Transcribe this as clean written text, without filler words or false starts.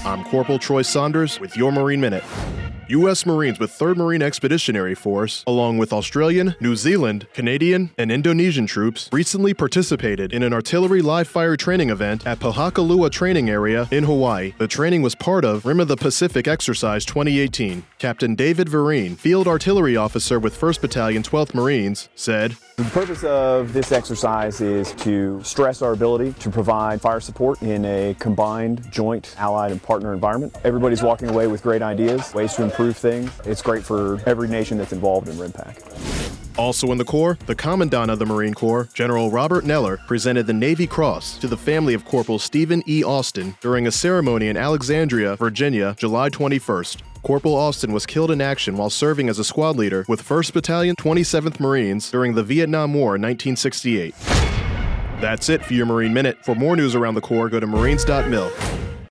I'm Corporal Troy Saunders with your Marine Minute. U.S. Marines with 3rd Marine Expeditionary Force, along with Australian, New Zealand, Canadian, and Indonesian troops, recently participated in an artillery live-fire training event at Pohakuloa Training Area in Hawaii. The training was part of Rim of the Pacific Exercise 2018. Captain David Vereen, Field Artillery Officer with 1st Battalion, 12th Marines, said, "The purpose of this exercise is to stress our ability to provide fire support in a combined, joint, allied, and partner environment. Everybody's walking away with great ideas, ways to improve things. It's great for every nation that's involved in RIMPAC." Also in the Corps, the Commandant of the Marine Corps, General Robert Neller, presented the Navy Cross to the family of Corporal Stephen E. Austin during a ceremony in Alexandria, Virginia, July 21st. Corporal Austin was killed in action while serving as a squad leader with 1st Battalion, 27th Marines during the Vietnam War in 1968. That's it for your Marine Minute. For more news around the Corps, go to marines.mil.